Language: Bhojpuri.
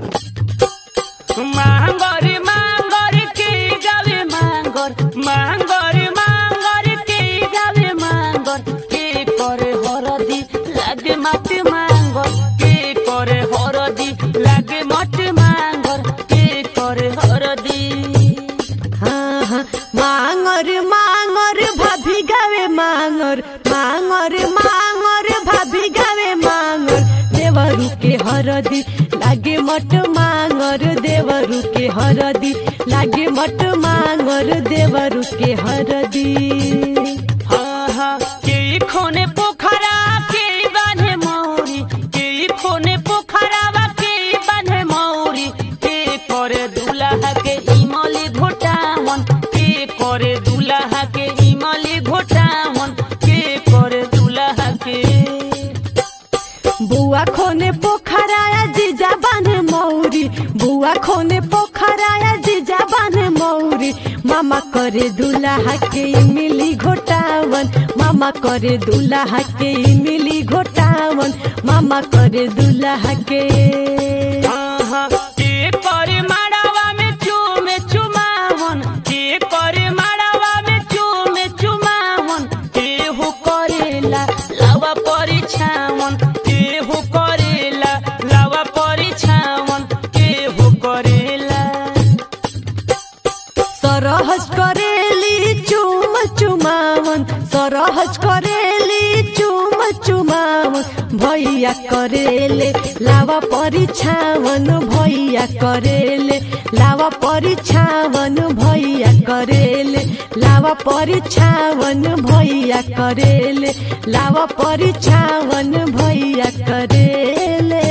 मांगर मांगर के गावे मांगर मांगर मांगर के गावे मांगर के करे हरदी लागे माटी मांगर के करे हरदी लागे माटी मांगर के करे हरदी। हाँ हाँ मांगर मांगर भाभी गावे मांगर मांगर मांगर भाभी गावे मांगर देवरू के हरदी लागे मट मांगर देवरू के हरदी लागे मट मांगर देवरू के हरदी। हाँ हाँ के खोने पोखरा के बांधे मौरी के खोने पोखरा के बांधे मौरी के करे दूल्हा के इमली घोटावन के करे दूल्हा के इमली घोटावन के करे दूल्हा के। बुआ खोने पोखराया जीजा बांधे मौरी बुआ खोने पोखराया जीजा बांधे मौरी मामा करे दूल्हा के इमली घोटावन मामा करे दूल्हा के इमली घोटावन मामा करे दूल्हा के। हाँ के करे माड़ावा में चूमे चुमावन के करे माड़ावा में चूमे चुमावन के हो करेला लावा परिछावन के हो करेला लावा परिछावन के हो करेला। सरहज करेली चुम चुमावन सरहज करेली चुम चुमावन भैया करेले लावा परिछावन भैया करेले लावा परिछावन भैया करेले लावा परिछावन भैया करेले लावा परिछावन भैया करेले।